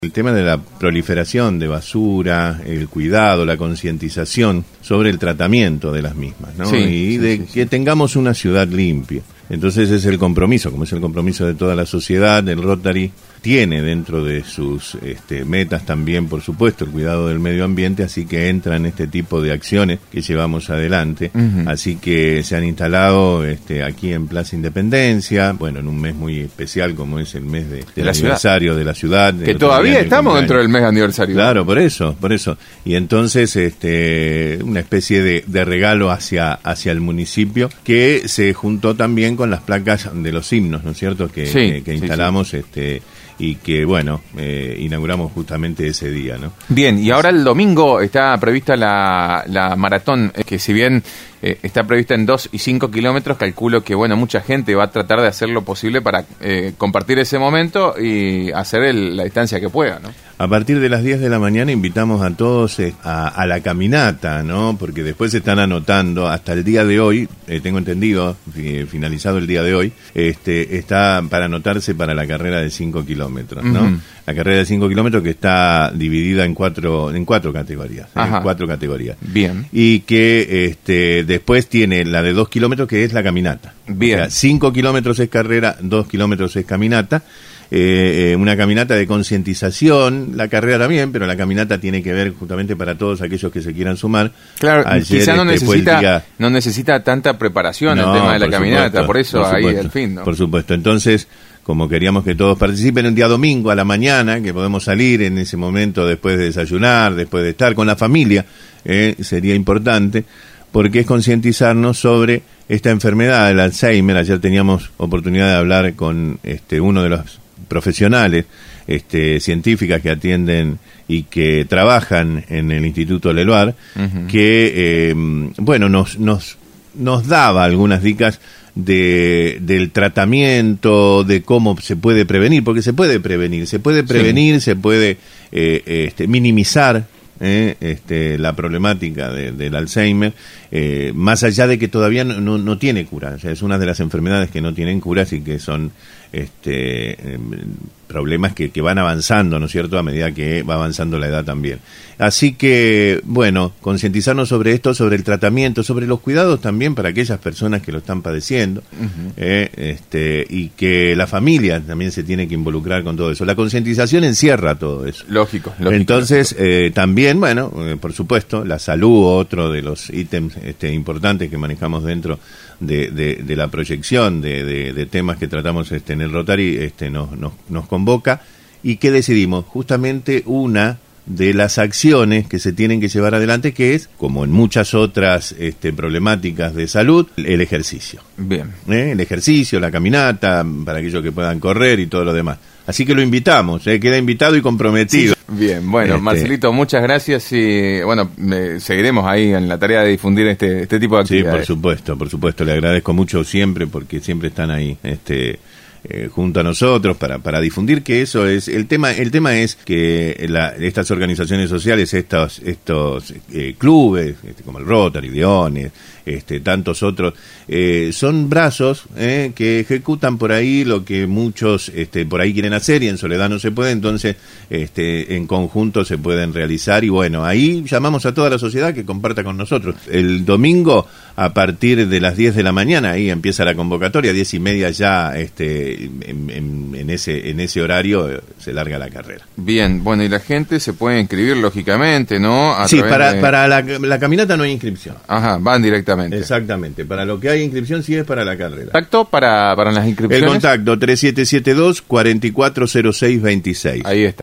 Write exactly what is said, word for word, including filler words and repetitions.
El tema de la proliferación de basura, el cuidado, la concientización sobre el tratamiento de las mismas, ¿no? Sí, y sí, de sí, que sí. tengamos una ciudad limpia. Entonces es el compromiso, como es el compromiso de toda la sociedad, el Rotary tiene dentro de sus este, metas también, por supuesto, el cuidado del medio ambiente, así que entra en este tipo de acciones que llevamos adelante. Uh-huh. Así que se han instalado este, aquí en Plaza Independencia, bueno, en un mes muy especial como es el mes de, de del aniversario ciudad. de la ciudad. Que todavía estamos dentro del mes de aniversario. Claro, por eso, por eso. Y entonces este, una especie de, de regalo hacia, hacia el municipio que se juntó también con las placas de los himnos, ¿no es cierto?, que, sí, que, que instalamos sí, sí. este y que, bueno, eh, inauguramos justamente ese día, ¿no? Bien, y ahora el domingo está prevista la, la maratón, que si bien eh, está prevista en dos y cinco kilómetros, calculo que, bueno, mucha gente va a tratar de hacer lo posible para eh, compartir ese momento y hacer el, la distancia que pueda, ¿no? A partir de las diez de la mañana invitamos a todos eh, a, a la caminata, ¿no? Porque después se están anotando, hasta el día de hoy, eh, tengo entendido, fi, finalizado el día de hoy, este, está para anotarse para la carrera de cinco kilómetros, ¿no? Uh-huh. La carrera de cinco kilómetros que está dividida en cuatro, en cuatro categorías, ¿eh? en cuatro categorías. Bien. Y que este, después tiene la de dos kilómetros que es la caminata. Bien. O sea, cinco kilómetros es carrera, dos kilómetros es caminata. Eh, eh, una caminata de concientización, la carrera también, pero la caminata tiene que ver justamente para todos aquellos que se quieran sumar. Claro, Ayer, quizá no este, necesita día... no necesita tanta preparación no, el tema de la por caminata, supuesto, por eso por ahí supuesto, el fin, ¿no? Por supuesto, entonces, como queríamos que todos participen, un día domingo a la mañana, que podemos salir en ese momento después de desayunar, después de estar con la familia, eh, sería importante, porque es concientizarnos sobre esta enfermedad, el Alzheimer. Ayer teníamos oportunidad de hablar con este uno de los profesionales, este, científicas que atienden y que trabajan en el Instituto Leluar, uh-huh. que, eh, bueno, nos, nos, nos daba algunas dicas de, del tratamiento, de cómo se puede prevenir, porque se puede prevenir, se puede prevenir, sí. se puede eh, este, minimizar Eh, este, la problemática de, del Alzheimer, eh, más allá de que todavía no, no, no tiene cura. O sea, es una de las enfermedades que no tienen curas y que son este, eh, problemas que, que van avanzando, ¿no es cierto?, a medida que va avanzando la edad también. Así que, bueno, concientizarnos sobre esto, sobre el tratamiento, sobre los cuidados también para aquellas personas que lo están padeciendo, uh-huh. eh, este, y que la familia también se tiene que involucrar con todo eso. La concientización encierra todo eso. Lógico. lógico Entonces, lógico. Eh, también, bueno, eh, por supuesto, la salud, otro de los ítems este, importantes que manejamos dentro de, de, de la proyección de, de, de temas que tratamos este, en el Rotary, este, nos, nos, nos convoca. ¿Y qué decidimos? Justamente una de las acciones que se tienen que llevar adelante, que es, como en muchas otras este, problemáticas de salud, el ejercicio. Bien. ¿Eh? El ejercicio, la caminata, para aquellos que puedan correr y todo lo demás. Así que lo invitamos, ¿eh? Queda invitado y comprometido. Sí. Bien, bueno, este... Marcelito, muchas gracias y, bueno, me, seguiremos ahí en la tarea de difundir este, este tipo de actividades. Sí, por supuesto, por supuesto, le agradezco mucho siempre porque siempre están ahí, este... Eh, junto a nosotros para para difundir que eso es el tema. El tema es que la, estas organizaciones sociales, estos estos eh, clubes este, como el Rotary, Leones, este, tantos otros, eh, son brazos eh, que ejecutan por ahí lo que muchos este, por ahí quieren hacer y en soledad no se puede. Entonces este, en conjunto se pueden realizar y bueno, ahí llamamos a toda la sociedad que comparta con nosotros. El domingo a partir de las diez de la mañana ahí empieza la convocatoria, diez y media ya este En, en, en ese en ese horario eh, se larga la carrera. Bien, bueno, y la gente se puede inscribir lógicamente, ¿no? A sí, para, de... para la, la caminata no hay inscripción. Ajá, van directamente. Exactamente, para lo que hay inscripción sí es para la carrera. ¿Contacto para, para las inscripciones? El contacto tres siete siete dos, cuatro cuatro cero seis dos seis. Ahí está.